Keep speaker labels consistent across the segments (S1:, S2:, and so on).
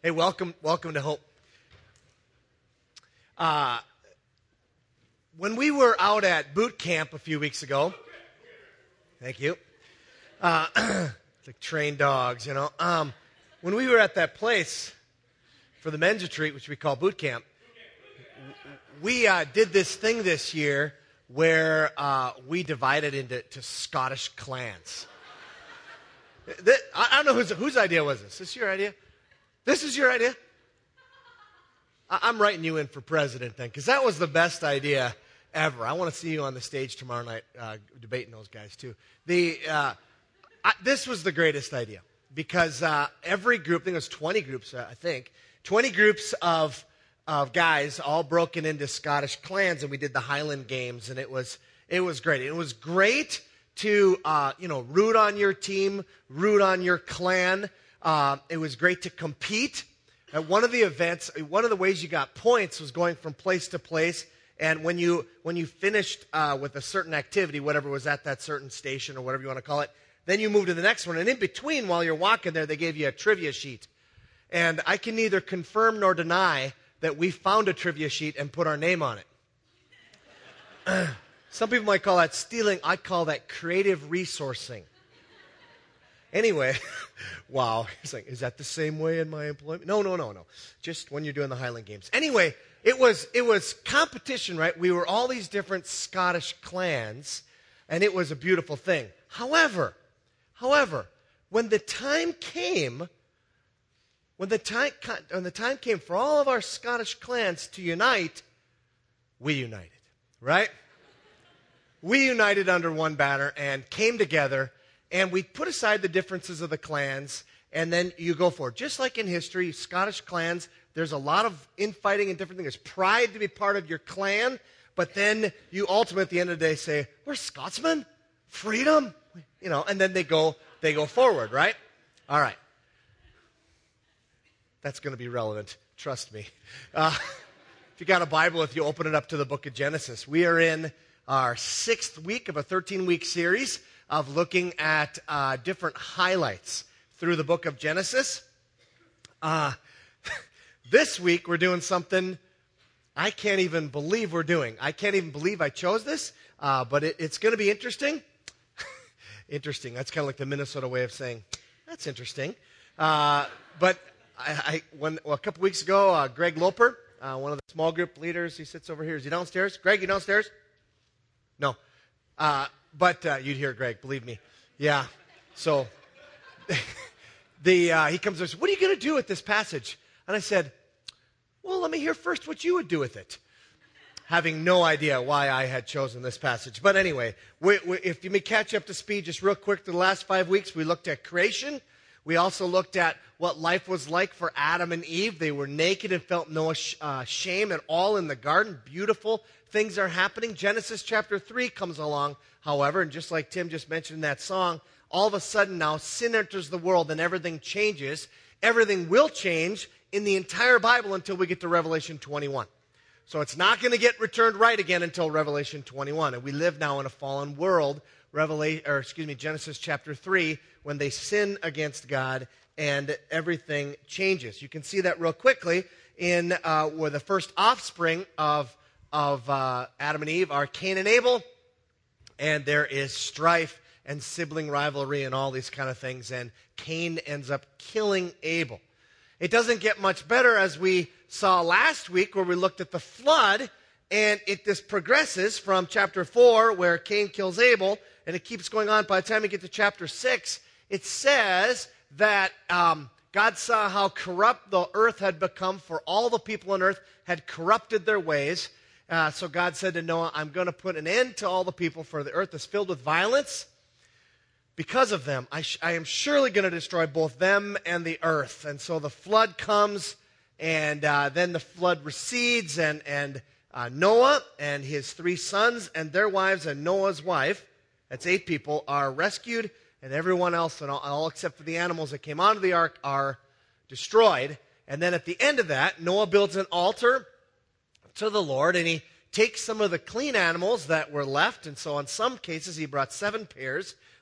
S1: Hey, welcome to Hope. When we were out at boot camp a few weeks ago, thank you. It's like trained dogs, you know. When we were at that place for the men's retreat, which we call boot camp, we did this thing this year where we divided into Scottish clans. I don't know whose idea was this. Is this your idea? This is your idea? I'm writing you in for president then, because that was the best idea ever. I want to see you on the stage tomorrow night debating those guys too. This was the greatest idea, because every group, I think it was 20 groups, 20 groups of guys all broken into Scottish clans, and we did the Highland Games, and it was great. It was great to root on your team, root on your clan. It was great to compete. At one of the events, one of the ways you got points was going from place to place. And when you finished with a certain activity, whatever was at that certain station or whatever you want to call it, then you moved to the next one. And in between, while you're walking there, they gave you a trivia sheet. And I can neither confirm nor deny that we found a trivia sheet and put our name on it. Some people might call that stealing. I call that creative resourcing. Anyway, wow. He's like, is that the same way in my employment? No. Just when you're doing the Highland Games. Anyway, it was competition, right? We were all these different Scottish clans, and it was a beautiful thing. However, when the time came for all of our Scottish clans to unite, we united, right? We united under one banner and came together, and we put aside the differences of the clans, and then you go for it. Just like in history, Scottish clans, there's a lot of infighting and different things. There's pride to be part of your clan, but then you ultimately, at the end of the day, say, we're Scotsmen, freedom, and then they go forward, right? All right. That's going to be relevant. Trust me. If you got a Bible, if you open it up to the book of Genesis, we are in our 6th week of a 13-week series of looking at different highlights through the book of Genesis. This week, we're doing something I can't even believe we're doing. I can't even believe I chose this, but it's going to be interesting. Interesting. That's kind of like the Minnesota way of saying, that's interesting. But a couple weeks ago, Greg Loper, one of the small group leaders, he sits over here. Is he downstairs? Greg, you downstairs? No. But you'd hear Greg, believe me. Yeah. So he comes and says, what are you going to do with this passage? And I said, well, let me hear first what you would do with it. Having no idea why I had chosen this passage. But anyway, if you may catch up to speed just real quick, the last 5 weeks, we looked at creation. We also looked at what life was like for Adam and Eve. They were naked and felt no shame at all in the garden. Beautiful things are happening. Genesis chapter 3 comes along, however, and just like Tim just mentioned in that song, all of a sudden now sin enters the world and everything changes. Everything will change in the entire Bible until we get to Revelation 21. So it's not going to get returned right again until Revelation 21. And we live now in a fallen world, Genesis chapter 3, when they sin against God and everything changes. You can see that real quickly in where the first offspring of Adam and Eve are Cain and Abel, and there is strife and sibling rivalry and all these kind of things, and Cain ends up killing Abel. It doesn't get much better, as we saw last week where we looked at the flood, and this progresses from chapter 4 where Cain kills Abel, and it keeps going on. By the time we get to chapter 6, it says that God saw how corrupt the earth had become, for all the people on earth had corrupted their ways. So God said to Noah, I'm going to put an end to all the people, for the earth is filled with violence. Because of them, I am surely going to destroy both them and the earth. And so the flood comes, and then the flood recedes, and Noah and his 3 sons and their wives and Noah's wife, that's 8 people, are rescued, and everyone else, and all except for the animals that came onto the ark, are destroyed. And then at the end of that, Noah builds an altar to the Lord, and he takes some of the clean animals that were left, and so in some cases he brought 7 pairs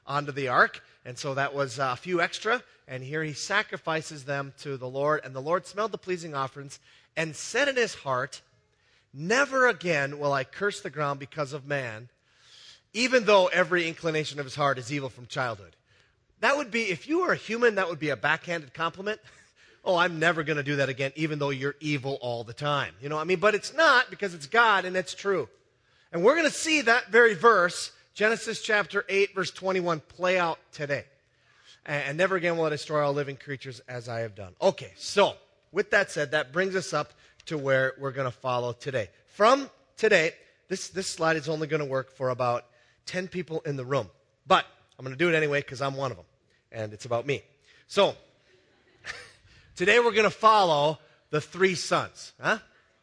S1: onto the ark. And so that was a few extra. And here he sacrifices them to the Lord. And the Lord smelled the pleasing offerings and said in his heart, never again will I curse the ground because of man, even though every inclination of his heart is evil from childhood. That would be, if you were a human, that would be a backhanded compliment. Oh, I'm never going to do that again, even though you're evil all the time. You know what I mean? But it's not, because it's God and it's true. And we're going to see that very verse, Genesis chapter 8, verse 21, play out today. And never again will I destroy all living creatures as I have done. Okay, so with that said, that brings us up to where we're going to follow today. From today, this slide is only going to work for about 10 people in the room. But I'm going to do it anyway because I'm one of them. And it's about me. So, today we're going to follow the three sons. Huh?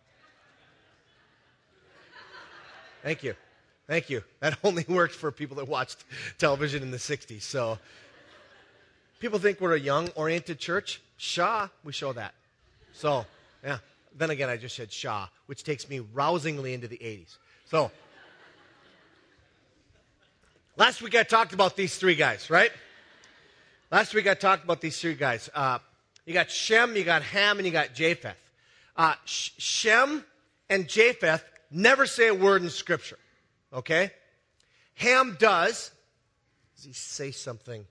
S1: Thank you. Thank you. That only worked for people that watched television in the 60s. So, people think we're a young-oriented church. We show that. So, yeah. Then again, I just said Shaw, which takes me rousingly into the 80s. So, last week I talked about these three guys, right? Last week I talked about these three guys. You got Shem, you got Ham, and you got Japheth. Shem and Japheth never say a word in Scripture, okay? Ham does. Does he say something?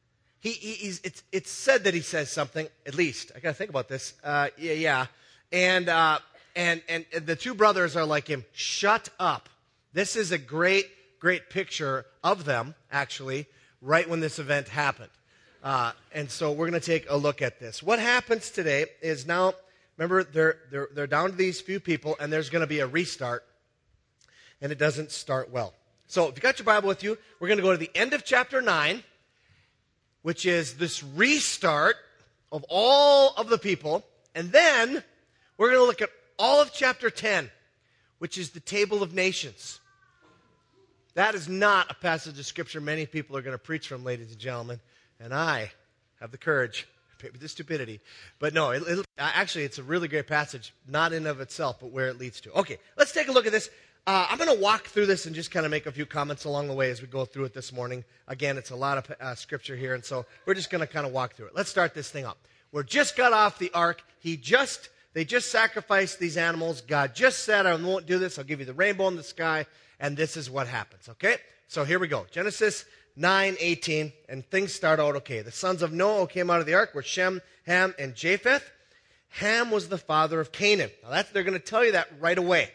S1: It's said that he says something, at least. I got to think about this. Yeah. And the two brothers are like him. Shut up. This is a great picture of them, actually, right when this event happened. And so we're going to take a look at this. What happens today is now, remember, they're down to these few people, and there's going to be a restart, and it doesn't start well. So if you got your Bible with you, we're going to go to the end of chapter 9, which is this restart of all of the people, and then we're going to look at all of chapter 10, which is the table of nations. That is not a passage of Scripture many people are going to preach from, ladies and gentlemen. And I have the courage, maybe the stupidity. But no, actually, it's a really great passage, not in and of itself, but where it leads to. Okay, let's take a look at this. I'm going to walk through this and just kind of make a few comments along the way as we go through it this morning. Again, it's a lot of Scripture here, and so we're just going to kind of walk through it. Let's start this thing up. We're just got off the ark. They just sacrificed these animals. God just said, I won't do this. I'll give you the rainbow in the sky. And this is what happens, okay? So here we go. Genesis 9:18, and things start out okay. The sons of Noah came out of the ark were Shem, Ham, and Japheth. Ham was the father of Canaan. Now they're going to tell you that right away.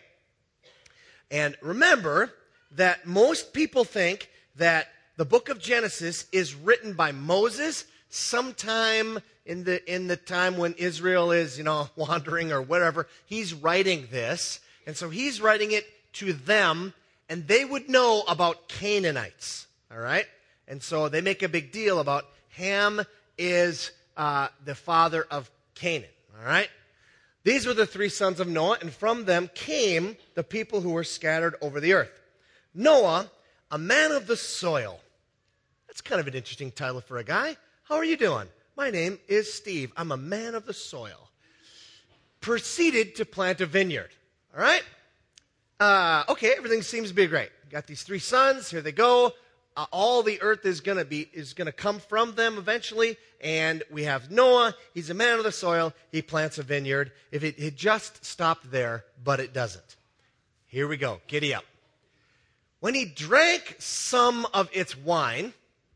S1: And remember that most people think that the book of Genesis is written by Moses sometime in the time when Israel is, wandering or whatever. He's writing this, and so he's writing it to them, and they would know about Canaanites, all right? And so they make a big deal about Ham is the father of Canaan, all right? These were the three sons of Noah, and from them came the people who were scattered over the earth. Noah, a man of the soil. That's kind of an interesting title for a guy. How are you doing? My name is Steve. I'm a man of the soil. Proceeded to plant a vineyard, all right? Okay, everything seems to be great. Got these three sons. Here they go. All the earth is going to come from them eventually. And we have Noah. He's a man of the soil. He plants a vineyard. If it had just stopped there, but it doesn't. Here we go. Giddy up. When he drank some of its wine,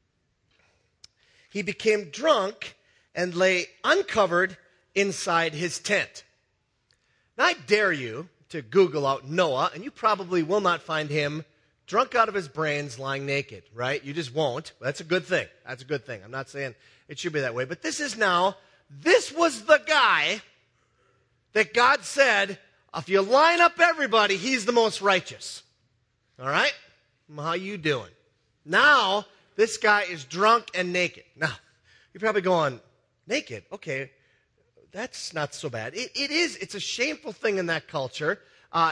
S1: he became drunk and lay uncovered inside his tent. Now, I dare you to Google out Noah, and you probably will not find him drunk out of his brains lying naked, right? You just won't. That's a good thing. That's a good thing. I'm not saying it should be that way. But this was the guy that God said, if you line up everybody, he's the most righteous. All right? How you doing? Now, this guy is drunk and naked. Now, you're probably going, naked? Okay. That's not so bad. It's a shameful thing in that culture.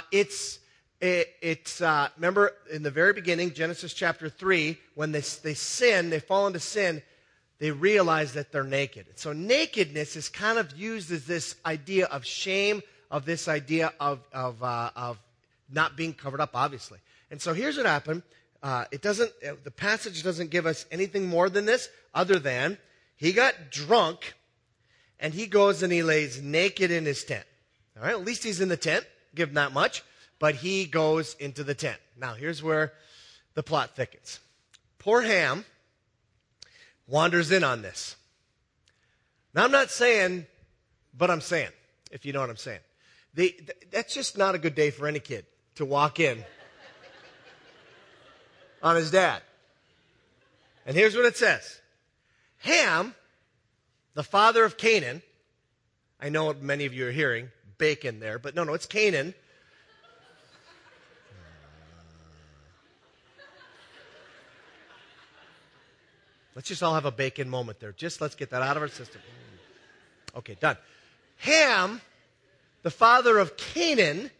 S1: Remember in the very beginning, Genesis chapter 3, when they sin, they fall into sin, they realize that they're naked. So nakedness is kind of used as this idea of shame, of this idea of not being covered up, obviously. And so here's what happened. The passage doesn't give us anything more than this, other than he got drunk and he goes and he lays naked in his tent. All right, at least he's in the tent. Give not much, but he goes into the tent. Now, here's where the plot thickens. Poor Ham wanders in on this. Now, I'm not saying, but I'm saying, if you know what I'm saying. That's just not a good day for any kid to walk in on his dad. And here's what it says. Ham, the father of Canaan, I know what many of you are hearing, bacon there, but no, it's Canaan. Let's just all have a bacon moment there. Let's get that out of our system. Okay, done. Ham, the father of Canaan,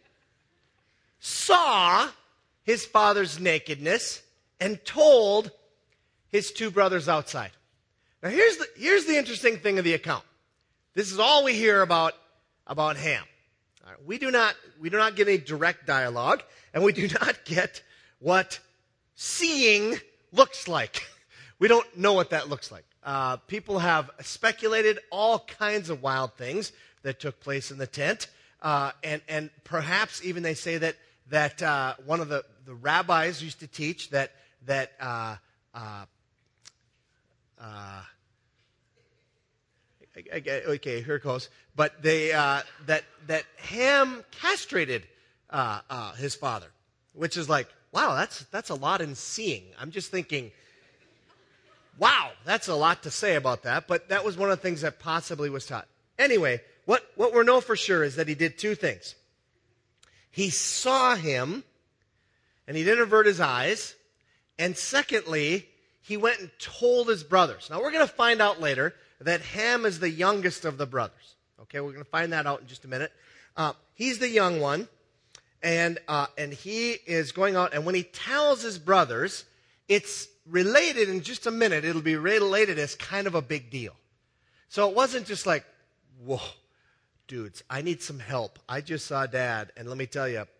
S1: saw his father's nakedness and told his two brothers outside. Now here's the interesting thing of the account. This is all we hear about Ham. All right, we do not get a direct dialogue, and we do not get what seeing looks like. We don't know what that looks like. People have speculated all kinds of wild things that took place in the tent, and perhaps even they say that one of the rabbis used to teach that okay, here it goes. But that Ham castrated his father, which is like, wow, that's a lot in seeing. I'm just thinking, wow, that's a lot to say about that. But that was one of the things that possibly was taught. Anyway, what we know for sure is that he did two things. He saw him, and he didn't avert his eyes. And secondly, he went and told his brothers. Now, we're going to find out later that Ham is the youngest of the brothers. Okay, we're going to find that out in just a minute. He's the young one, and he is going out. And when he tells his brothers, it's related in just a minute. It'll be related as kind of a big deal. So it wasn't just like, whoa, dudes, I need some help. I just saw Dad, and let me tell you,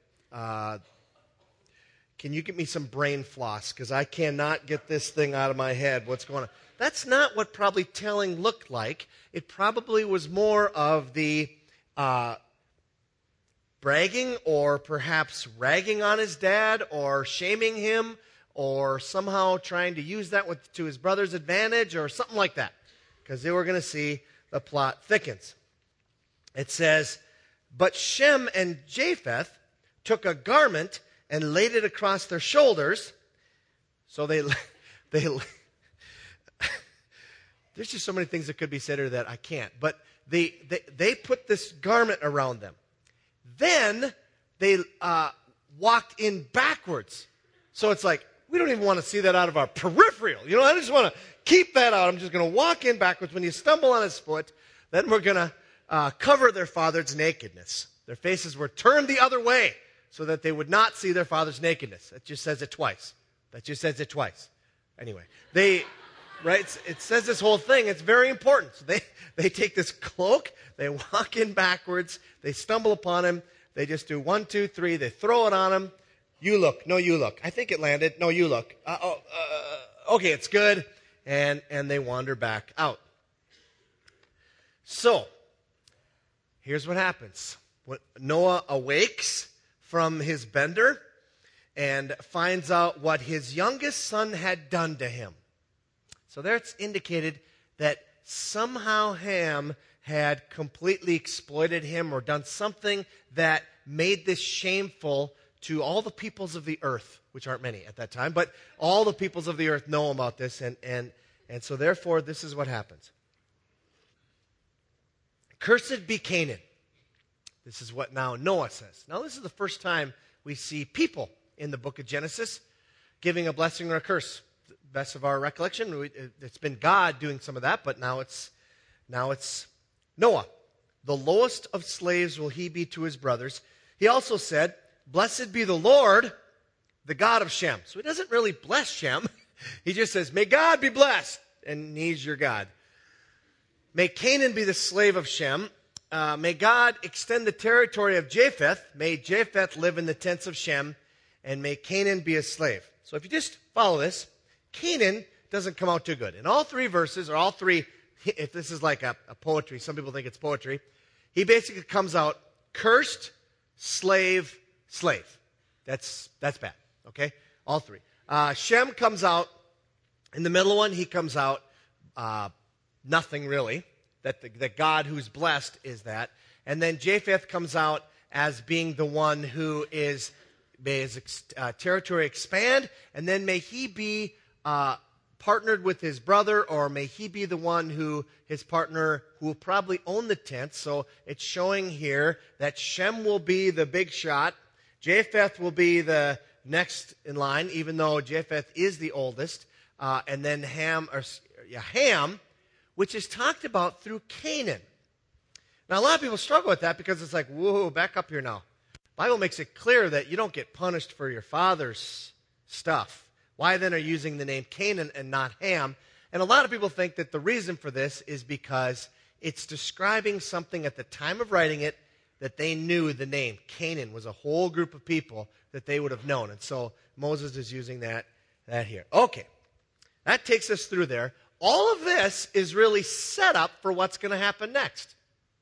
S1: can you get me some brain floss? Because I cannot get this thing out of my head. What's going on? That's not what probably telling looked like. It probably was more of the bragging or perhaps ragging on his dad or shaming him or somehow trying to use that to his brother's advantage or something like that. Because they were going to see the plot thickens. It says, but Shem and Japheth took a garment and laid it across their shoulders. So they there's just so many things that could be said here that I can't. But they put this garment around them. Then they walked in backwards. So it's like, we don't even want to see that out of our peripheral. I just want to keep that out. I'm just going to walk in backwards. When you stumble on his foot, then we're going to cover their father's nakedness. Their faces were turned the other way so that they would not see their father's nakedness. That just says it twice. Anyway, right? It says this whole thing. It's very important. So they take this cloak, they walk in backwards, they stumble upon him, they just do 1, 2, 3, they throw it on him. You look. No, you look. I think it landed. No, you look. Okay, it's good. And they wander back out. So, here's what happens. When Noah awakes from his bender and finds out what his youngest son had done to him. So there it's indicated that somehow Ham had completely exploited him or done something that made this shameful to all the peoples of the earth, which aren't many at that time, but all the peoples of the earth know about this, and so therefore this is what happens. Cursed be Canaan. This is what now Noah says. Now this is the first time we see people in the book of Genesis giving a blessing or a curse. The best of our recollection, it's been God doing some of that, but now it's Noah. The lowest of slaves will he be to his brothers. He also said, blessed be the Lord, the God of Shem. So he doesn't really bless Shem. He just says, may God be blessed, and he's your God. May Canaan be the slave of Shem. May God extend the territory of Japheth. May Japheth live in the tents of Shem, and may Canaan be a slave. So if you just follow this, Canaan doesn't come out too good. In all three verses, or all three, if this is like a poetry, some people think it's poetry, he basically comes out cursed, slave, slave. That's bad, okay? All three. Shem comes out, in the middle one, he comes out nothing really, that God who's blessed is that. And then Japheth comes out as being the one who may his territory expand, and then may he be partnered with his brother, or may he be the one who, his partner, who will probably own the tent. So it's showing here that Shem will be the big shot. Japheth will be the next in line, even though Japheth is the oldest. And then Ham, which is talked about through Canaan. Now, a lot of people struggle with that because it's like, whoa, back up here now. The Bible makes it clear that you don't get punished for your father's stuff. Why then are you using the name Canaan and not Ham? And a lot of people think that the reason for this is because it's describing something at the time of writing it that they knew the name. Canaan was a whole group of people that they would have known. And so Moses is using that here. Okay. That takes us through there. All of this is really set up for what's going to happen next.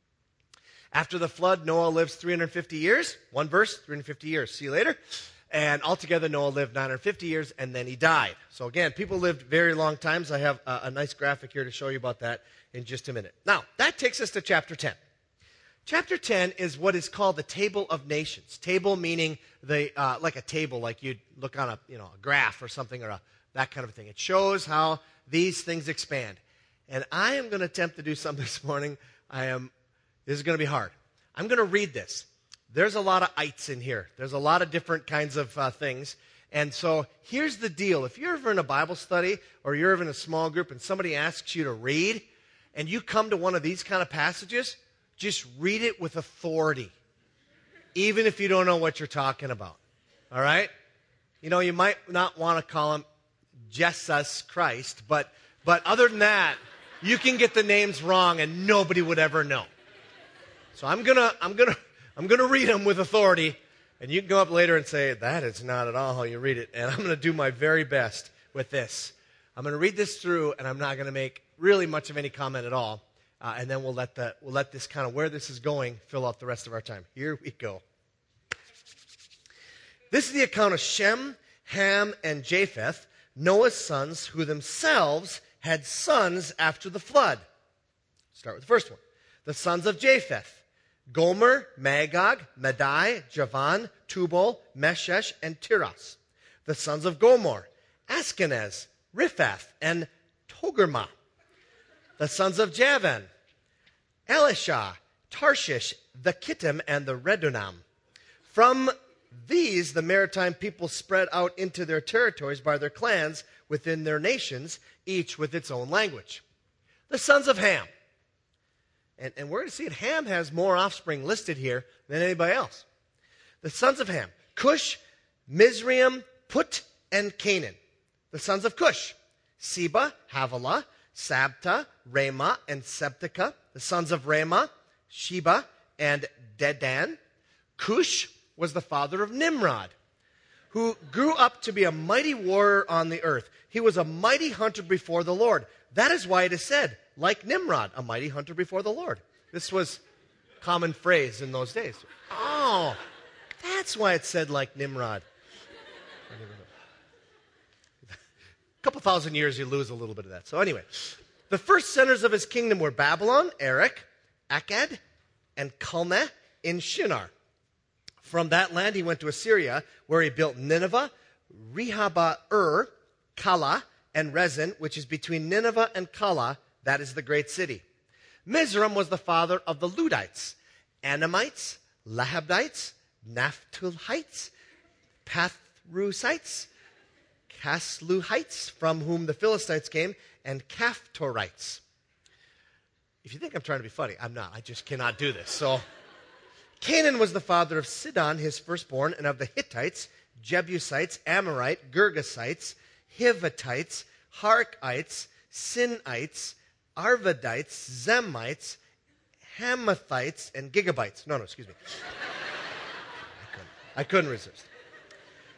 S1: After the flood, Noah lives 350 years. One verse, 350 years. See you later. And altogether, Noah lived 950 years, and then he died. So again, people lived very long times. I have a nice graphic here to show you about that in just a minute. Now, that takes us to chapter 10. Chapter 10 is what is called the Table of Nations. Table meaning like a table, like you'd look on a graph or something, or that kind of thing. It shows how these things expand. And I am going to attempt to do something this morning. This is going to be hard. I'm going to read this. There's a lot of ites in here. There's a lot of different kinds of things. And so here's the deal. If you're ever in a Bible study or you're ever in a small group and somebody asks you to read and you come to one of these kind of passages, just read it with authority, even if you don't know what you're talking about. All right? You might not want to call him Jesus Christ, but other than that, you can get the names wrong and nobody would ever know. So I'm gonna read them with authority, and you can go up later and say, that is not at all how you read it. And I'm going to do my very best with this. I'm going to read this through, and I'm not going to make really much of any comment at all. And then we'll let this kind of where this is going fill out the rest of our time. Here we go. This is the account of Shem, Ham, and Japheth, Noah's sons, who themselves had sons after the flood. Start with the first one. The sons of Japheth: Gomer, Magog, Madai, Javan, Tubal, Meshesh, and Tiras. The sons of Gomer: Ashkenaz, Riphath, and Togarmah. The sons of Javan: Elishah, Tarshish, the Kittim, and the Redunam. From these, the maritime people spread out into their territories by their clans within their nations, each with its own language. The sons of Ham. And we're going to see it. Ham has more offspring listed here than anybody else. The sons of Ham: Cush, Mizraim, Put, and Canaan. The sons of Cush: Seba, Havilah, Sabta, Ramah, and Septica. The sons of Ramah: Sheba and Dedan. Cush was the father of Nimrod, who grew up to be a mighty warrior on the earth. He was a mighty hunter before the Lord. That is why it is said, like Nimrod, a mighty hunter before the Lord. This was a common phrase in those days. Oh, that's why it said like Nimrod. A couple thousand years, you lose a little bit of that. So anyway, the first centers of his kingdom were Babylon, Erech, Akkad, and Calneh in Shinar. From that land, he went to Assyria, where he built Nineveh, Rehoboth, Calah, and Rezin, which is between Nineveh and Calah. That is the great city. Mizraim was the father of the Ludites, Anamites, Lahabdites, Naphtuhites, Pathrusites, Casluhites, from whom the Philistines came, and Caphtorites. If you think I'm trying to be funny, I'm not. I just cannot do this. So, Canaan was the father of Sidon, his firstborn, and of the Hittites, Jebusites, Amorite, Girgasites, Hivitites, Harkites, Sinites, Arvadites, Zemites, Hamathites, and Gigabites. No, excuse me. I couldn't resist.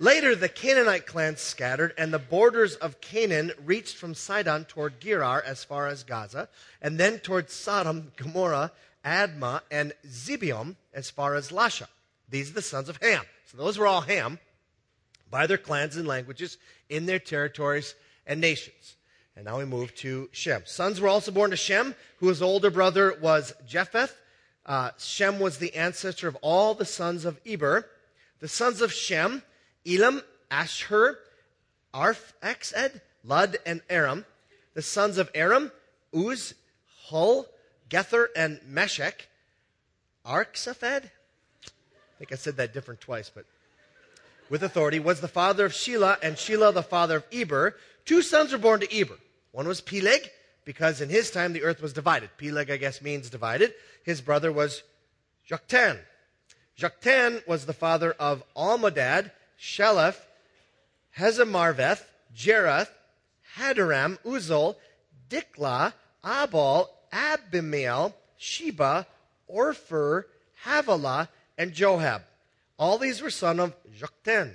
S1: Later, the Canaanite clans scattered, and the borders of Canaan reached from Sidon toward Gerar as far as Gaza, and then toward Sodom, Gomorrah, Admah, and Zibeon as far as Lasha. These are the sons of Ham. So those were all Ham, by their clans and languages, in their territories and nations. And now we move to Shem. Sons were also born to Shem, whose older brother was Japheth. Shem was the ancestor of all the sons of Eber. The sons of Shem: Elam, Ashur, Arphaxad, Lud, and Aram. The sons of Aram: Uz, Hul, Gether, and Meshech. Arxaphad, I think I said that different twice, but with authority, was the father of Shelah, and Shelah the father of Eber. 2 sons were born to Eber. One was Peleg, because in his time the earth was divided. Peleg, I guess, means divided. His brother was Joktan. Joktan was the father of Almodad, Sheleph, Hezemarveth, Jerath, Hadaram, Uzal, Diklah, Abal, Abimael, Sheba, Orpher, Havilah, and Johab. All these were sons of Joktan.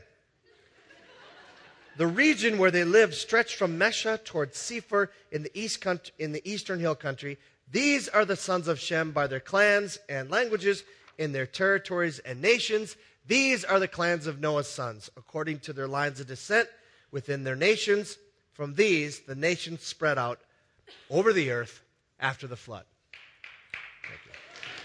S1: The region where they lived stretched from Mesha toward Sephir in the eastern hill country. These are the sons of Shem by their clans and languages, in their territories and nations. These are the clans of Noah's sons, according to their lines of descent within their nations. From these, the nations spread out over the earth after the flood. Thank you.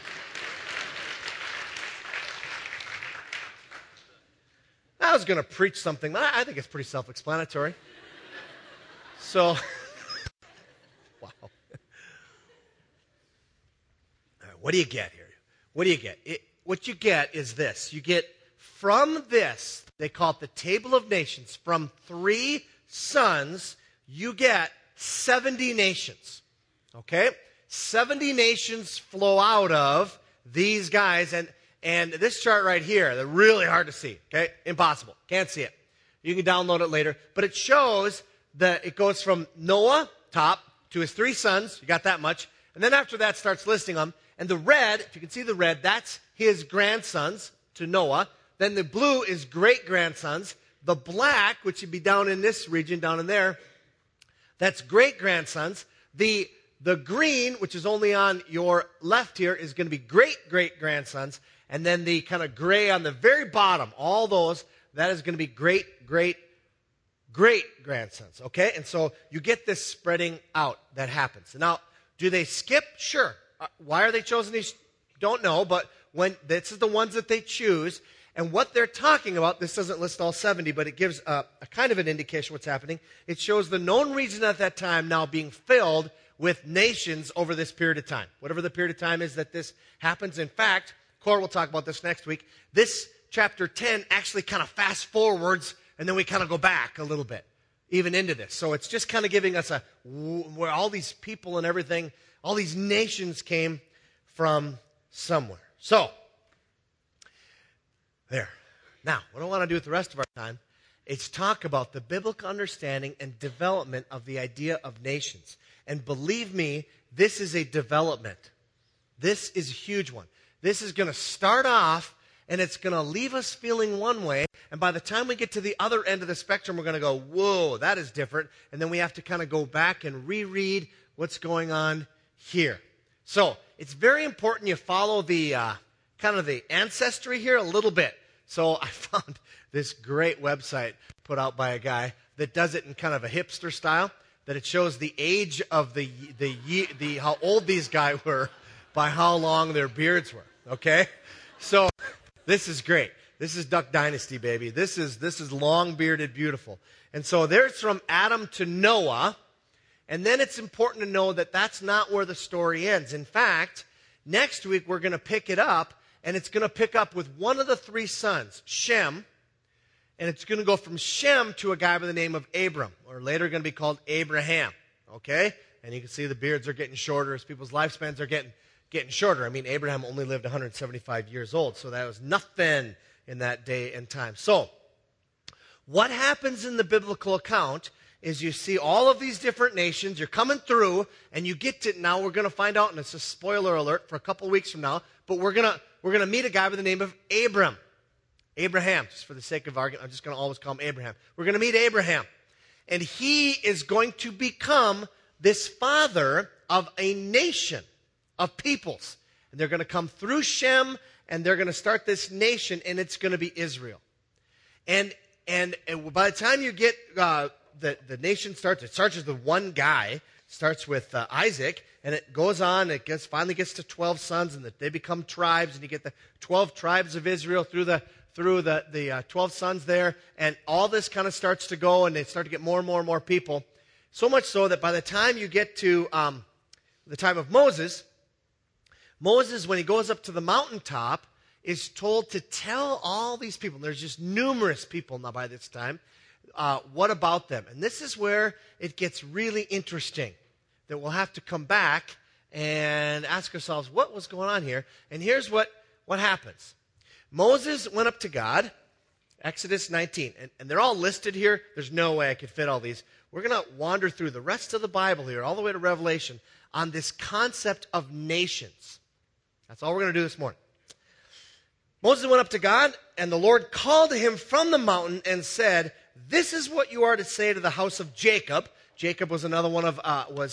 S1: I was going to preach something, but I think it's pretty self-explanatory. So, wow. All right, what do you get here? What do you get? What you get is this. You get from this, they call it the Table of Nations, from 3 sons, you get 70 nations. Okay? 70 nations flow out of these guys. And this chart right here, they're really hard to see. Okay? Impossible. Can't see it. You can download it later. But it shows that it goes from Noah, top, to his 3 sons. You got that much. And then after that starts listing them. And the red, if you can see the red, that's his grandsons to Noah. Then the blue is great-grandsons. The black, which would be down in this region, down in there, that's great-grandsons. The green, which is only on your left here, is going to be great-great-grandsons. And then the kind of gray on the very bottom, all those, that is going to be great-great-great-grandsons. Okay? And so you get this spreading out that happens. Now, do they skip? Sure. Why are they chosen these? Don't know, but when this is the ones that they choose, and what they're talking about, this doesn't list all 70, but it gives a kind of an indication what's happening. It shows the known region at that time now being filled with nations over this period of time. Whatever the period of time is that this happens. In fact, Cora will talk about this next week. This chapter 10 actually kind of fast forwards, and then we kind of go back a little bit, even into this. So it's just kind of giving us where all these people and everything, all these nations came from somewhere. So, there. Now, what I want to do with the rest of our time is talk about the biblical understanding and development of the idea of nations. And believe me, this is a development. This is a huge one. This is going to start off, and it's going to leave us feeling one way. And by the time we get to the other end of the spectrum, we're going to go, whoa, that is different. And then we have to kind of go back and reread what's going on here. So it's very important you follow the kind of the ancestry here a little bit. So I found this great website put out by a guy that does it in kind of a hipster style, that it shows the age of the how old these guys were by how long their beards were. Okay, so this is great. This is Duck Dynasty, baby. This is long bearded, beautiful. And so there's from Adam to Noah. And then it's important to know that that's not where the story ends. In fact, next week we're going to pick it up, and it's going to pick up with one of the 3 sons, Shem, and it's going to go from Shem to a guy by the name of Abram, or later going to be called Abraham, okay? And you can see the beards are getting shorter as people's lifespans are getting shorter. I mean, Abraham only lived 175 years old, so that was nothing in that day and time. So, what happens in the biblical account is you see all of these different nations, you're coming through, and you get to, now we're going to find out, and it's a spoiler alert for a couple weeks from now, but we're going to meet a guy by the name of Abram. Abraham, just for the sake of argument, I'm just going to always call him Abraham. We're going to meet Abraham. And he is going to become this father of a nation of peoples. And they're going to come through Shem, and they're going to start this nation, and it's going to be Israel. And by the time you get the nation starts, it starts with one guy, starts with Isaac, and it goes on, finally gets to 12 sons, and they become tribes, and you get the 12 tribes of Israel through the 12 sons there, and all this kind of starts to go, and they start to get more and more and more people. So much so that by the time you get to the time of Moses, when he goes up to the mountaintop, is told to tell all these people, and there's just numerous people now by this time, what about them? And this is where it gets really interesting, that we'll have to come back and ask ourselves, what was going on here? And here's what happens. Moses went up to God, Exodus 19, and they're all listed here. There's no way I could fit all these. We're going to wander through the rest of the Bible here, all the way to Revelation, on this concept of nations. That's all we're going to do this morning. Moses went up to God, and the Lord called to him from the mountain and said, "This is what you are to say to the house of Jacob." Jacob was another one of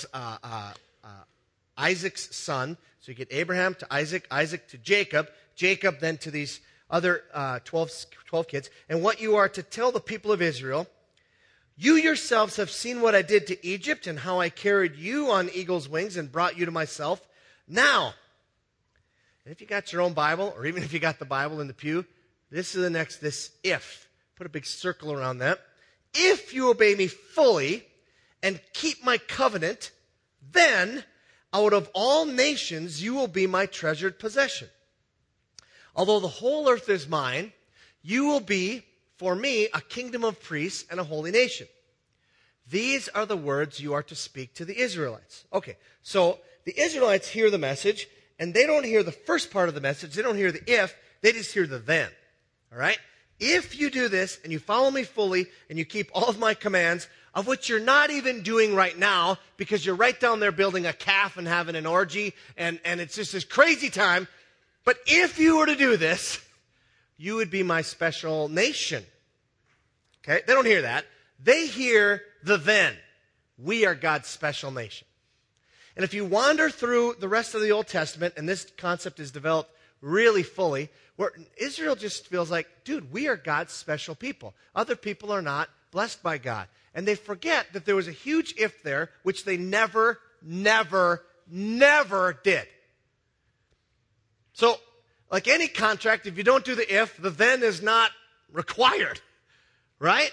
S1: Isaac's son. So you get Abraham to Isaac, Isaac to Jacob, Jacob then to these other 12 kids. "And what you are to tell the people of Israel, you yourselves have seen what I did to Egypt and how I carried you on eagle's wings and brought you to myself. Now," and if you got your own Bible, or even if you got the Bible in the pew, this is this if. Put a big circle around that. "If you obey me fully and keep my covenant, then out of all nations you will be my treasured possession. Although the whole earth is mine, you will be for me a kingdom of priests and a holy nation. These are the words you are to speak to the Israelites." Okay, so the Israelites hear the message, and they don't hear the first part of the message. They don't hear the if, they just hear the then. All right? "If you do this, and you follow me fully, and you keep all of my commands, of which you're not even doing right now, because you're right down there building a calf and having an orgy, and it's just this crazy time. But if you were to do this, you would be my special nation." Okay? They don't hear that. They hear the then. We are God's special nation. And if you wander through the rest of the Old Testament, and this concept is developed really fully, where Israel just feels like, dude, we are God's special people. Other people are not blessed by God. And they forget that there was a huge if there, which they never did. So, like any contract, if you don't do the if, the then is not required. Right?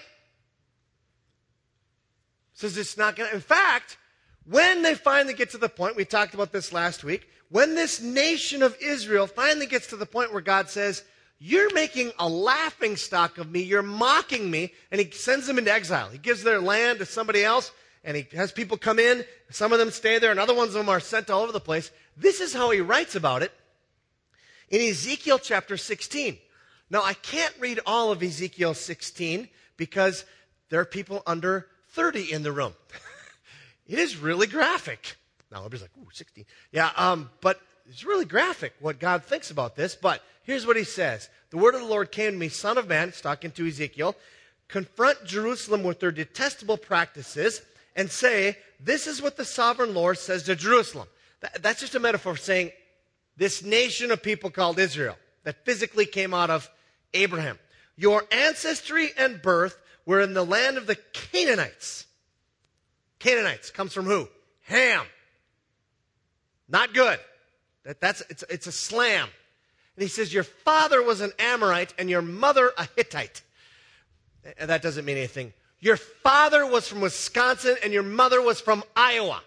S1: Says it's not going to. In fact, when they finally get to the point, we talked about this last week, when this nation of Israel finally gets to the point where God says, "You're making a laughing stock of me, you're mocking me," and he sends them into exile. He gives their land to somebody else, and he has people come in. Some of them stay there, and other ones of them are sent all over the place. This is how he writes about it in Ezekiel chapter 16. Now, I can't read all of Ezekiel 16 because there are people under 30 in the room. It is really graphic. Now, everybody's like, ooh, 16. Yeah, but it's really graphic what God thinks about this. But here's what he says. "The word of the Lord came to me, son of man," it's talking to Ezekiel, "confront Jerusalem with their detestable practices and say, this is what the sovereign Lord says to Jerusalem." That's just a metaphor for saying this nation of people called Israel that physically came out of Abraham. "Your ancestry and birth were in the land of the Canaanites." Canaanites comes from who? Ham. Not good. It's a slam. And he says, "Your father was an Amorite and your mother a Hittite." And that doesn't mean anything. "Your father was from Wisconsin and your mother was from Iowa."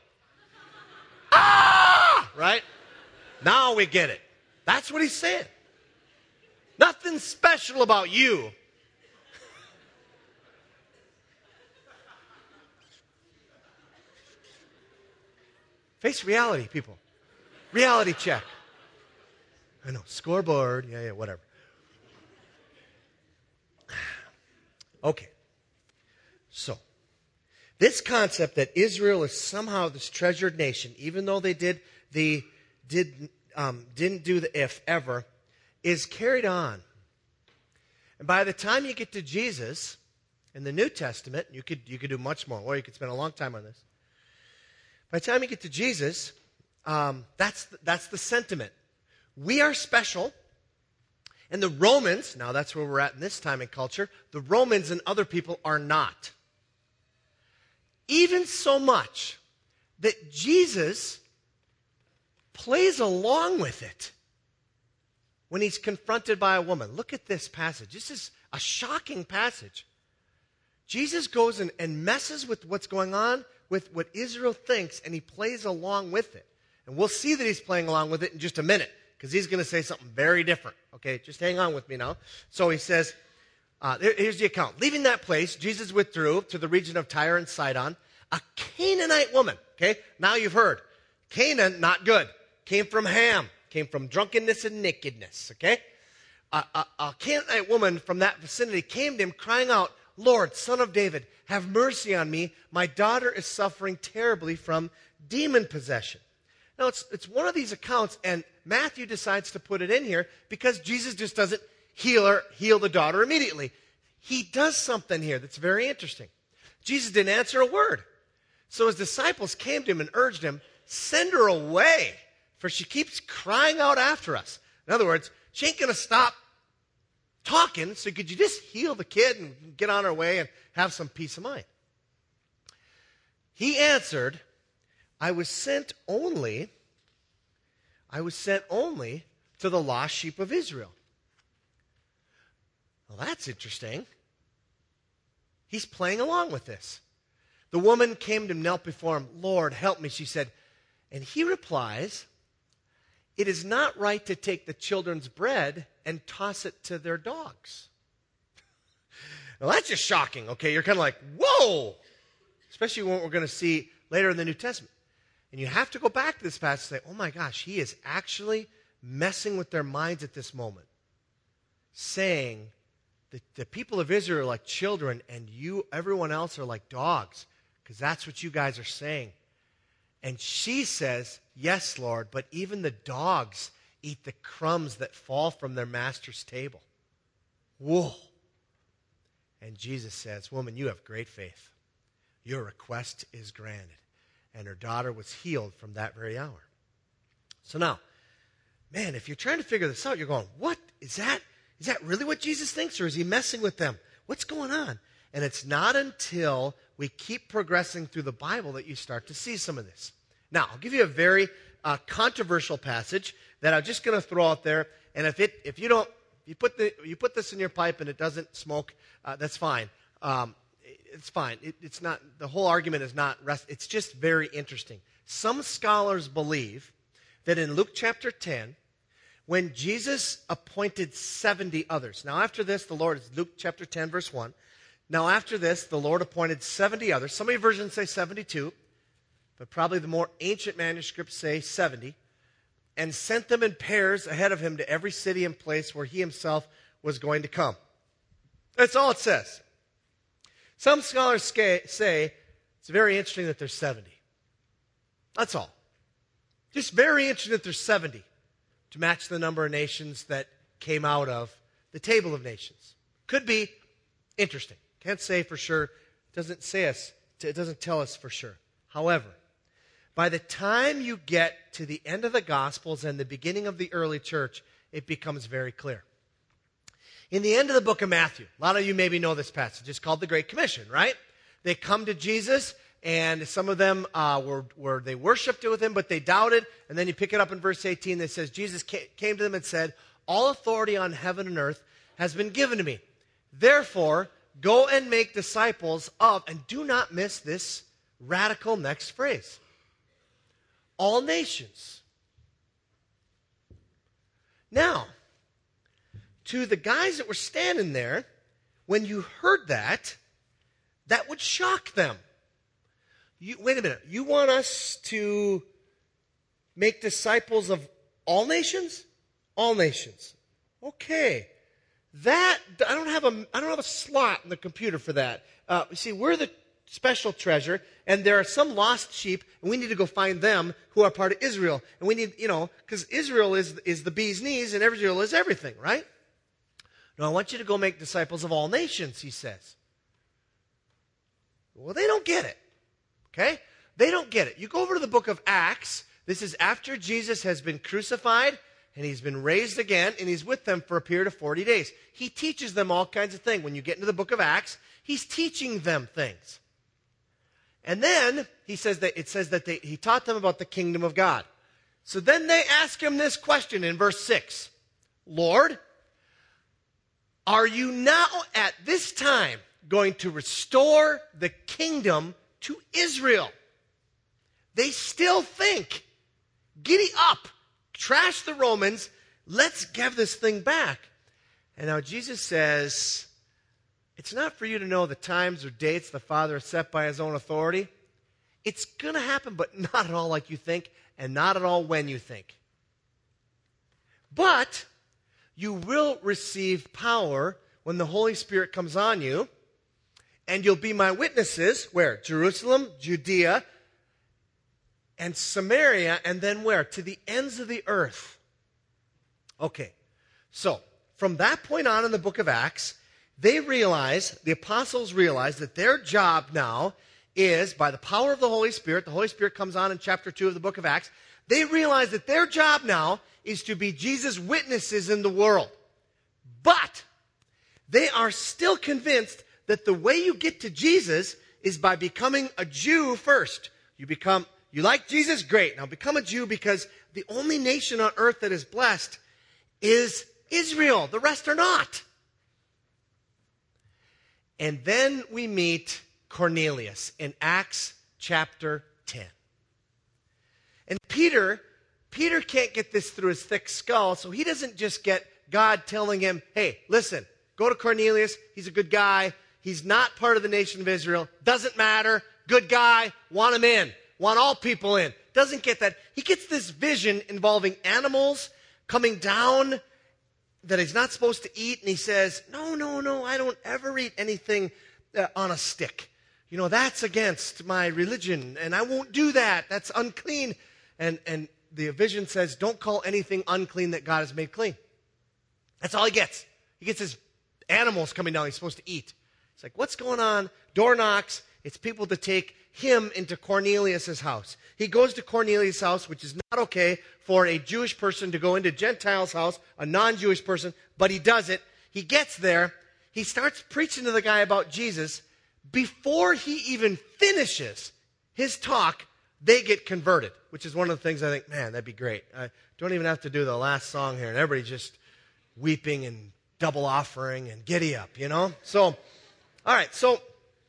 S1: Ah! Right? Now we get it. That's what he's saying. Nothing special about you. Face reality, people. Reality check. I know, scoreboard, yeah, whatever. Okay. So, this concept that Israel is somehow this treasured nation, even though they didn't do the if ever, is carried on. And by the time you get to Jesus in the New Testament, you could do much more, or you could spend a long time on this. By the time you get to Jesus, that's the sentiment. We are special. And the Romans, now that's where we're at in this time in culture, the Romans and other people are not. Even so much that Jesus plays along with it when he's confronted by a woman. Look at this passage. This is a shocking passage. Jesus goes and messes with what's going on with what Israel thinks, and he plays along with it. And we'll see that he's playing along with it in just a minute, because he's going to say something very different. Okay, just hang on with me now. So he says, here's the account. Leaving that place, Jesus withdrew to the region of Tyre and Sidon. A Canaanite woman, okay? Now you've heard. Canaan, not good. Came from Ham. Came from drunkenness and nakedness, okay? A Canaanite woman from that vicinity came to him crying out, Lord, Son of David, have mercy on me. My daughter is suffering terribly from demon possession. Now, it's one of these accounts, and Matthew decides to put it in here because Jesus just doesn't heal the daughter immediately. He does something here that's very interesting. Jesus didn't answer a word. So his disciples came to him and urged him, send her away, for she keeps crying out after us. In other words, she ain't going to stop talking, so could you just heal the kid and get on her way and have some peace of mind? He answered, I was sent only to the lost sheep of Israel. Well, that's interesting. He's playing along with this. The woman came to him, knelt before him. Lord, help me, she said. And he replies, it is not right to take the children's bread and toss it to their dogs. Now, that's just shocking, okay? You're kind of like, whoa! Especially what we're going to see later in the New Testament. And you have to go back to this passage and say, oh my gosh, he is actually messing with their minds at this moment. Saying that the people of Israel are like children and you, everyone else, are like dogs. Because that's what you guys are saying. And she says, yes, Lord, but even the dogs eat the crumbs that fall from their master's table. Whoa. And Jesus says, woman, you have great faith. Your request is granted. And her daughter was healed from that very hour. So now, man, if you're trying to figure this out, you're going, what? Is that really what Jesus thinks, or is he messing with them? What's going on? And it's not until we keep progressing through the Bible that you start to see some of this. Now, I'll give you a very controversial passage that I'm just going to throw out there. And if you put this in your pipe and it doesn't smoke, that's fine. It's fine. It's not, the whole argument is not, it's just very interesting. Some scholars believe that in Luke chapter 10, when Jesus appointed 70 others. Now after this, the Lord, is Luke chapter 10, verse 1. Now after this, the Lord appointed 70 others. Some of your versions say 72, but probably the more ancient manuscripts say 70, and sent them in pairs ahead of him to every city and place where he himself was going to come. That's all it says. Some scholars say it's very interesting that there's 70. That's all. Just very interesting that there's 70 to match the number of nations that came out of the table of nations. Could be interesting. Can't say for sure. It doesn't tell us for sure. However, by the time you get to the end of the Gospels and the beginning of the early church, it becomes very clear. In the end of the book of Matthew, a lot of you maybe know this passage. It's called the Great Commission, right? They come to Jesus, and some of them they worshipped with him, but they doubted. And then you pick it up in verse 18 that says, Jesus came to them and said, all authority on heaven and earth has been given to me. Therefore, go and make disciples of, and do not miss this radical next phrase, all nations. Now, to the guys that were standing there, when you heard that, that would shock them. Wait a minute. You want us to make disciples of all nations? All nations. Okay. That, I don't have a slot in the computer for that. You see, we're the special treasure, and there are some lost sheep, and we need to go find them who are part of Israel. And we need, because Israel is the bee's knees, and Israel is everything, right? No, I want you to go make disciples of all nations, he says. Well, they don't get it. Okay? They don't get it. You go over to the book of Acts. This is after Jesus has been crucified and he's been raised again, and he's with them for a period of 40 days. He teaches them all kinds of things. When you get into the book of Acts, he's teaching them things. And then it says that he taught them about the kingdom of God. So then they ask him this question in verse 6. Lord, are you now at this time going to restore the kingdom to Israel? They still think, giddy up, trash the Romans, let's give this thing back. And now Jesus says, it's not for you to know the times or dates the Father has set by his own authority. It's going to happen, but not at all like you think, and not at all when you think. But you will receive power when the Holy Spirit comes on you, and you'll be my witnesses, where? Jerusalem, Judea, and Samaria, and then where? To the ends of the earth. Okay, so from that point on in the book of Acts, the apostles realize that their job now is, by the power of the Holy Spirit comes on in chapter 2 of the book of Acts, they realize that their job now is to be Jesus' witnesses in the world. But they are still convinced that the way you get to Jesus is by becoming a Jew first. You like Jesus? Great. Now become a Jew, because the only nation on earth that is blessed is Israel. The rest are not. And then we meet Cornelius in Acts chapter 10. And Peter can't get this through his thick skull, so he doesn't just get God telling him, hey, listen, go to Cornelius. He's a good guy. He's not part of the nation of Israel. Doesn't matter. Good guy. Want him in. Want all people in. Doesn't get that. He gets this vision involving animals coming down that he's not supposed to eat, and he says, no, I don't ever eat anything on a stick. That's against my religion, and I won't do that. That's unclean. And the vision says, don't call anything unclean that God has made clean. That's all he gets. He gets his animals coming down he's supposed to eat. It's like, what's going on? Door knocks. It's people to take him into Cornelius' house. He goes to Cornelius' house, which is not okay for a Jewish person to go into Gentile's house, a non-Jewish person, but he does it. He gets there. He starts preaching to the guy about Jesus. Before he even finishes his talk, they get converted, which is one of the things I think, man, that'd be great. I don't even have to do the last song here, and everybody's just weeping and double offering and giddy up, So, all right, so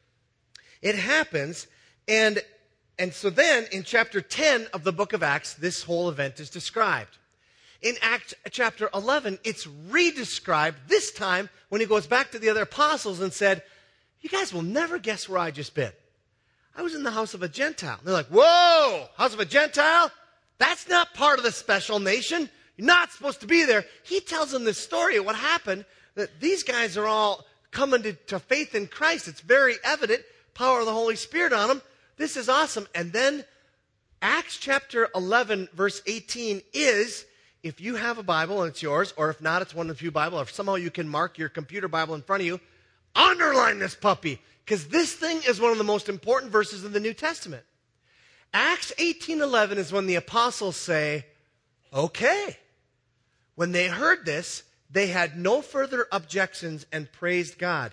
S1: it happens, and so then in chapter 10 of the book of Acts, this whole event is described. In Acts chapter 11, it's re-described, this time when he goes back to the other apostles and said, you guys will never guess where I just been. I was in the house of a Gentile. They're like, whoa, house of a Gentile? That's not part of the special nation. You're not supposed to be there. He tells them this story of what happened, that these guys are all coming to faith in Christ. It's very evident, power of the Holy Spirit on them. This is awesome. And then Acts chapter 11, verse 18 is, if you have a Bible and it's yours, or if not, it's one of the few Bibles, or if somehow you can mark your computer Bible in front of you, underline this puppy, because this thing is one of the most important verses in the New Testament. Acts 18:11 is when the apostles say, okay. When they heard this, they had no further objections and praised God.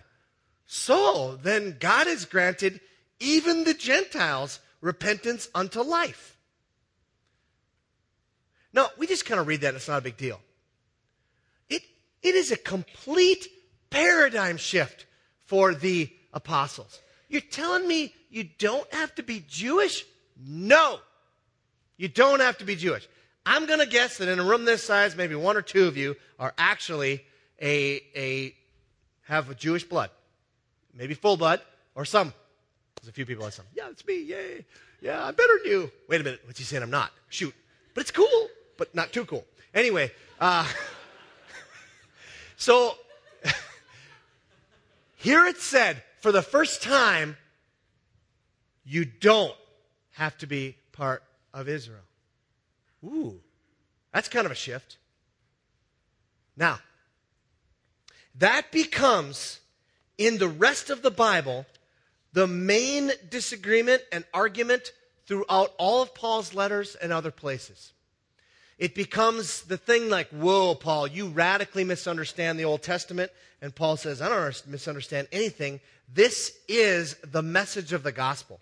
S1: So then God has granted even the Gentiles repentance unto life. Now, we just kind of read that, it's not a big deal. It is a complete paradigm shift for the apostles. You're telling me you don't have to be Jewish? No, you don't have to be Jewish. I'm going to guess that in a room this size, maybe one or two of you are actually have a Jewish blood. Maybe full blood, or some. There's a few people that say, yeah, it's me, yay. Yeah, I'm better than you. Wait a minute, what's he saying? I'm not. Shoot. But it's cool, but not too cool. Anyway, so here it's said, for the first time, you don't have to be part of Israel. Ooh, that's kind of a shift. Now, That becomes, in the rest of the Bible, the main disagreement and argument throughout all of Paul's letters and other places. It becomes the thing like, whoa, Paul, you radically misunderstand the Old Testament. And Paul says, I don't misunderstand anything. This is the message of the gospel.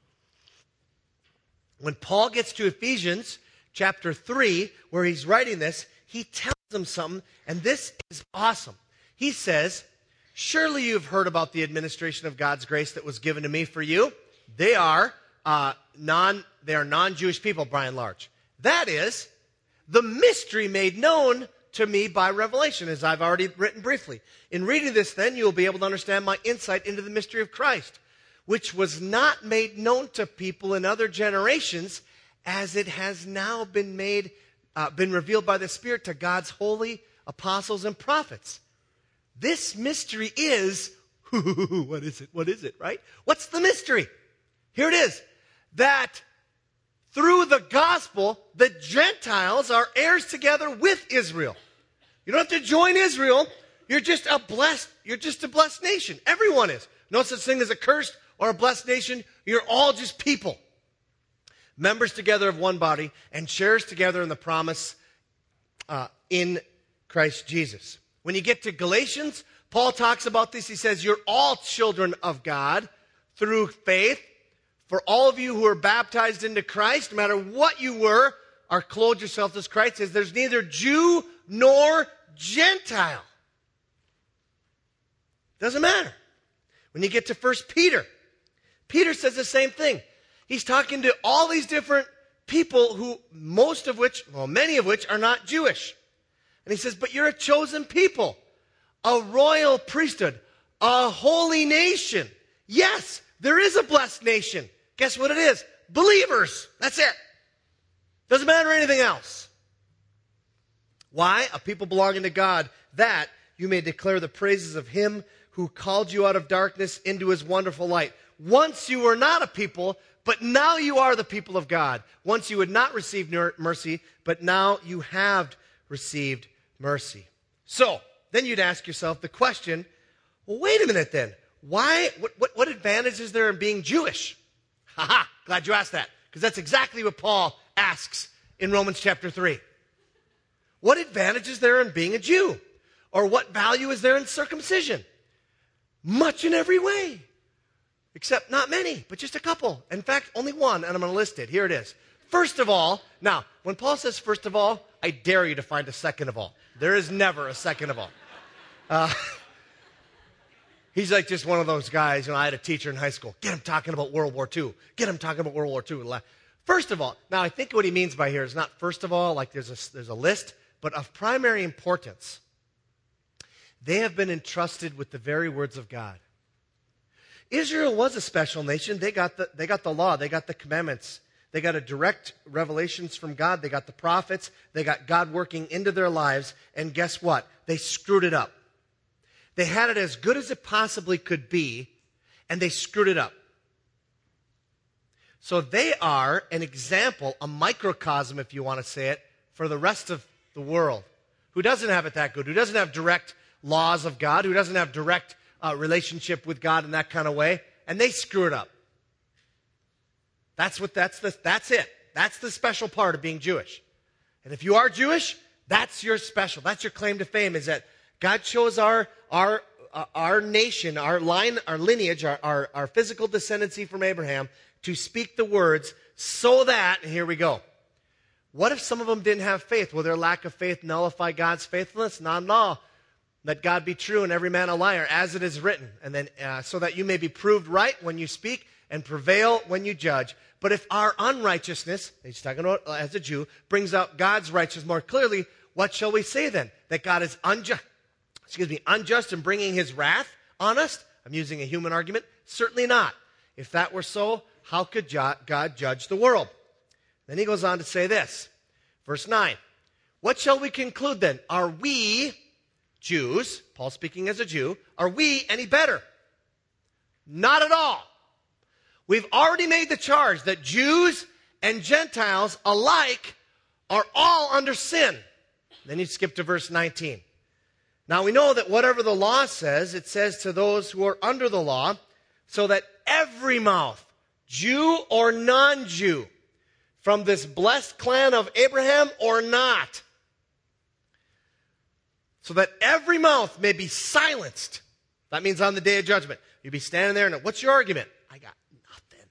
S1: When Paul gets to Ephesians chapter 3, where he's writing this, he tells them something, and this is awesome. He says, surely you've heard about the administration of God's grace that was given to me for you. They are non-Jewish people by and large. That is the mystery made known to me by revelation, as I've already written briefly. In reading this, then, you will be able to understand my insight into the mystery of Christ, which was not made known to people in other generations, as it has now been revealed by the Spirit to God's holy apostles and prophets. This mystery is, what is it? What is it, right? What's the mystery? Here it is, that through the gospel, the Gentiles are heirs together with Israel. You don't have to join Israel. You're just a blessed nation. Everyone is. No such thing as a cursed or a blessed nation. You're all just people. Members together of one body and sharers together in the promise in Christ Jesus. When you get to Galatians, Paul talks about this. He says, you're all children of God through faith. For all of you who are baptized into Christ, no matter what you were, are clothed yourselves as Christ. Says there's neither Jew nor Gentile. Doesn't matter. When you get to 1 Peter, Peter says the same thing. He's talking to all these different people who, many of which are not Jewish. And he says, but you're a chosen people, a royal priesthood, a holy nation. Yes, there is a blessed nation. Guess what it is? Believers. That's it. Doesn't matter anything else. Why? A people belonging to God, that you may declare the praises of him who called you out of darkness into his wonderful light. Once you were not a people, but now you are the people of God. Once you had not received mercy, but now you have received mercy. So, then you'd ask yourself the question, well, wait a minute then. Why? What advantage is there in being Jewish? Ha! Glad you asked that, because that's exactly what Paul asks in Romans chapter 3. What advantage is there in being a Jew? Or what value is there in circumcision? Much in every way. Except not many, but just a couple. In fact, only one, and I'm going to list it. Here it is. First of all, now, when Paul says first of all, I dare you to find a second of all. There is never a second of all. He's like just one of those guys. I had a teacher in high school. Get him talking about World War II. Get him talking about World War II. First of all, now I think what he means by here is not first of all, like there's a list, but of primary importance. They have been entrusted with the very words of God. Israel was a special nation. They got the law. They got the commandments. They got a direct revelations from God. They got the prophets. They got God working into their lives. And guess what? They screwed it up. They had it as good as it possibly could be, and they screwed it up. So they are an example, a microcosm, if you want to say it, for the rest of the world, who doesn't have it that good, who doesn't have direct laws of God, who doesn't have direct relationship with God in that kind of way, and they screw it up. That's it. That's the special part of being Jewish. And if you are Jewish, that's your special. That's your claim to fame, is that God chose our nation, our lineage, our physical descendancy from Abraham to speak the words so that, and here we go. What if some of them didn't have faith? Will their lack of faith nullify God's faithfulness? Not at all. Let God be true and every man a liar, as it is written. And then, so that you may be proved right when you speak and prevail when you judge. But if our unrighteousness, he's talking about as a Jew, brings out God's righteousness more clearly, what shall we say then? That God is unjust in bringing his wrath on us? I'm using a human argument. Certainly not. If that were so, how could God judge the world? Then he goes on to say this. Verse 9. What shall we conclude then? Are we Jews, Paul speaking as a Jew, are we any better? Not at all. We've already made the charge that Jews and Gentiles alike are all under sin. Then you skip to verse 19. Now we know that whatever the law says, it says to those who are under the law, so that every mouth, Jew or non-Jew, from this blessed clan of Abraham or not, so that every mouth may be silenced. That means on the day of judgment. You'll be standing there and, what's your argument? I got nothing.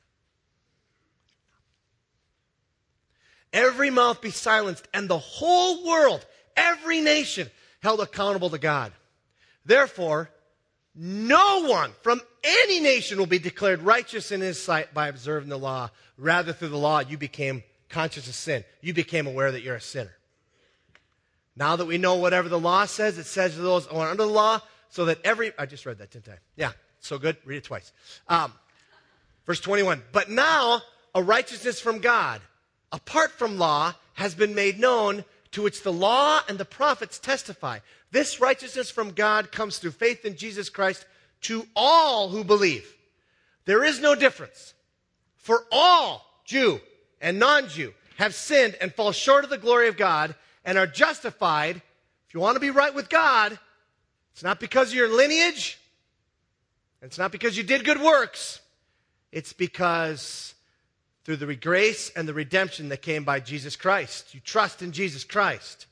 S1: Every mouth be silenced, and the whole world, every nation, held accountable to God. Therefore, no one from any nation will be declared righteous in his sight by observing the law. Rather, through the law, you became conscious of sin. You became aware that you're a sinner. Now that we know whatever the law says, it says to those who are under the law, so that I just read that, didn't I? Yeah, so good. Read it twice. Verse 21, but now a righteousness from God, apart from law, has been made known, to which the law and the prophets testify. This righteousness from God comes through faith in Jesus Christ to all who believe. There is no difference. For all, Jew and non-Jew, have sinned and fall short of the glory of God and are justified. If you want to be right with God, it's not because of your lineage. It's not because you did good works. It's because through the grace and the redemption that came by Jesus Christ. You trust in Jesus Christ.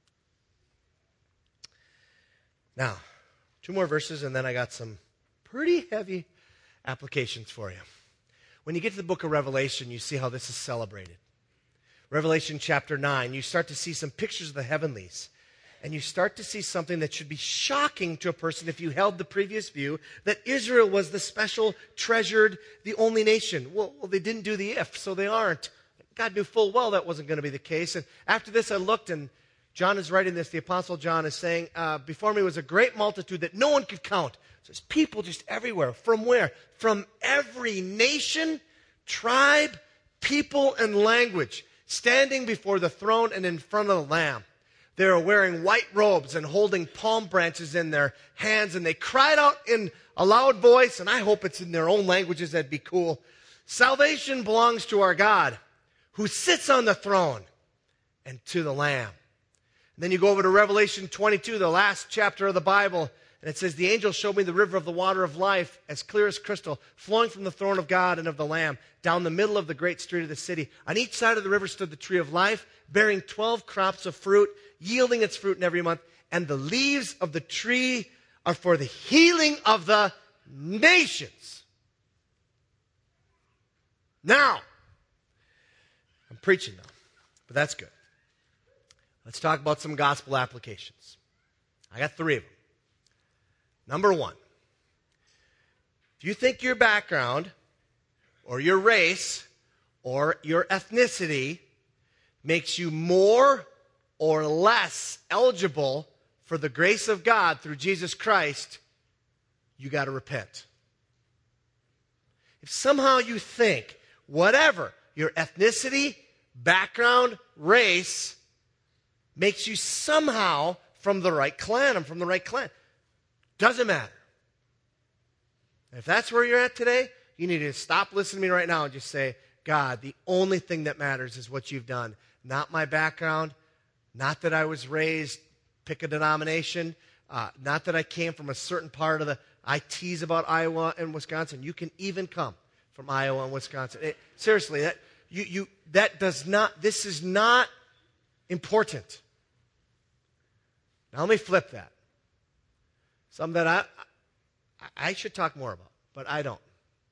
S1: Now, 2 more verses, and then I got some pretty heavy applications for you. When you get to the book of Revelation, you see how this is celebrated. Revelation chapter 9, you start to see some pictures of the heavenlies. And you start to see something that should be shocking to a person if you held the previous view, that Israel was the special, treasured, the only nation. Well, they didn't do the if, so they aren't. God knew full well that wasn't going to be the case. And after this I looked, and John is writing this, the Apostle John is saying, before me was a great multitude that no one could count. So there's people just everywhere. From where? From every nation, tribe, people, and language, standing before the throne and in front of the Lamb. They were wearing white robes and holding palm branches in their hands, and they cried out in a loud voice, and I hope it's in their own languages, that'd be cool. Salvation belongs to our God, who sits on the throne, and to the Lamb. And then you go over to Revelation 22, the last chapter of the Bible, and it says, the angel showed me the river of the water of life, as clear as crystal, flowing from the throne of God and of the Lamb, down the middle of the great street of the city. On each side of the river stood the tree of life, bearing 12 crops of fruit, yielding its fruit in every month. And the leaves of the tree are for the healing of the nations. Now, I'm preaching now, but that's good. Let's talk about some gospel applications. I got 3 of them. Number 1, if you think your background or your race or your ethnicity makes you more or less eligible for the grace of God through Jesus Christ, you got to repent. If somehow you think whatever your ethnicity, background, race makes you somehow from the right clan, I'm from the right clan. Doesn't matter. If that's where you're at today, you need to stop listening to me right now and just say, God, the only thing that matters is what you've done. Not my background, not that I was raised, pick a denomination, not that I came from a certain part of I tease about Iowa and Wisconsin. You can even come from Iowa and Wisconsin. Seriously, this is not important. Now let me flip that. Something that I should talk more about, but I don't.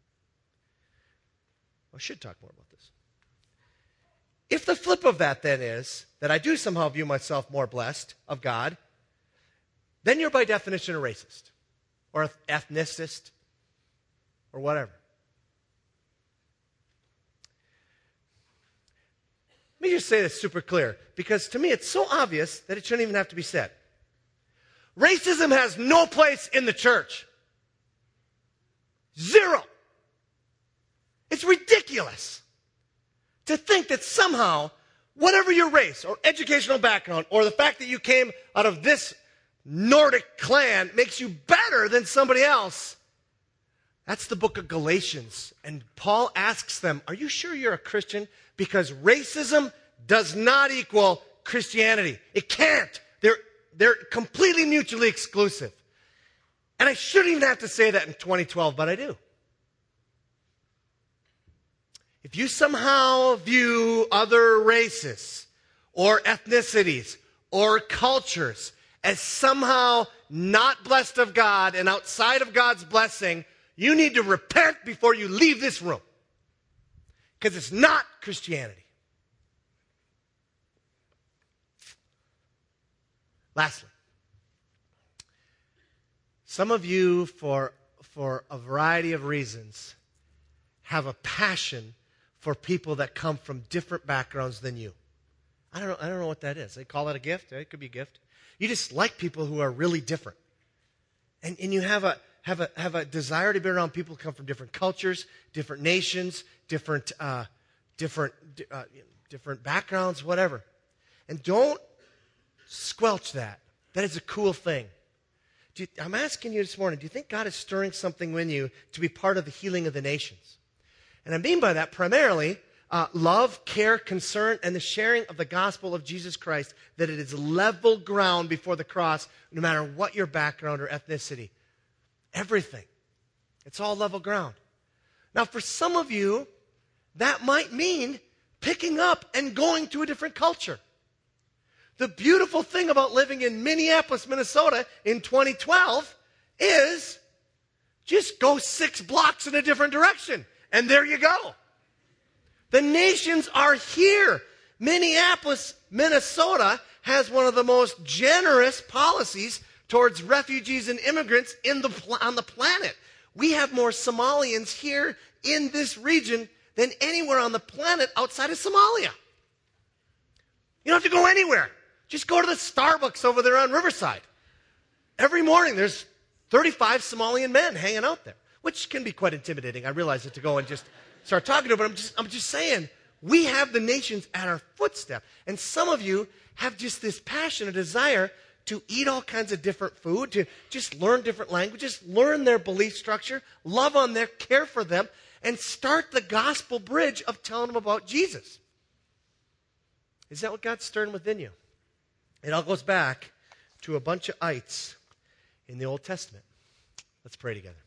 S1: I should talk more about this. If the flip of that then is that I do somehow view myself more blessed of God, then you're by definition a racist or ethnicist or whatever. Let me just say this super clear, because to me it's so obvious that it shouldn't even have to be said. Racism has no place in the church. 0. It's ridiculous to think that somehow, whatever your race or educational background or the fact that you came out of this Nordic clan makes you better than somebody else. That's the book of Galatians. And Paul asks them, are you sure you're a Christian? Because racism does not equal Christianity. It can't. They're completely mutually exclusive. And I shouldn't even have to say that in 2012, but I do. If you somehow view other races or ethnicities or cultures as somehow not blessed of God and outside of God's blessing, you need to repent before you leave this room. Because it's not Christianity. Lastly, some of you, for a variety of reasons, have a passion for people that come from different backgrounds than you. I don't know what that is. They call it a gift. It could be a gift. You just like people who are really different. And you have a desire to be around people who come from different cultures, different nations, different backgrounds, whatever. And don't squelch that. That is a cool thing. I'm asking you this morning, do you think God is stirring something in you to be part of the healing of the nations? And I mean by that primarily love, care, concern, and the sharing of the gospel of Jesus Christ, that it is level ground before the cross, no matter what your background or ethnicity. Everything. It's all level ground. Now, for some of you, that might mean picking up and going to a different culture. The beautiful thing about living in Minneapolis, Minnesota in 2012 is just go 6 blocks in a different direction, and there you go. The nations are here. Minneapolis, Minnesota has one of the most generous policies towards refugees and immigrants on the planet. We have more Somalians here in this region than anywhere on the planet outside of Somalia. You don't have to go anywhere. Just go to the Starbucks over there on Riverside. Every morning there's 35 Somalian men hanging out there, which can be quite intimidating. I realize it, to go and just start talking to them, but I'm just saying, we have the nations at our footstep. And some of you have just this passion, a desire to eat all kinds of different food, to just learn different languages, learn their belief structure, love on them, care for them, and start the gospel bridge of telling them about Jesus. Is that what God's stirring within you? It all goes back to a bunch of ites in the Old Testament. Let's pray together.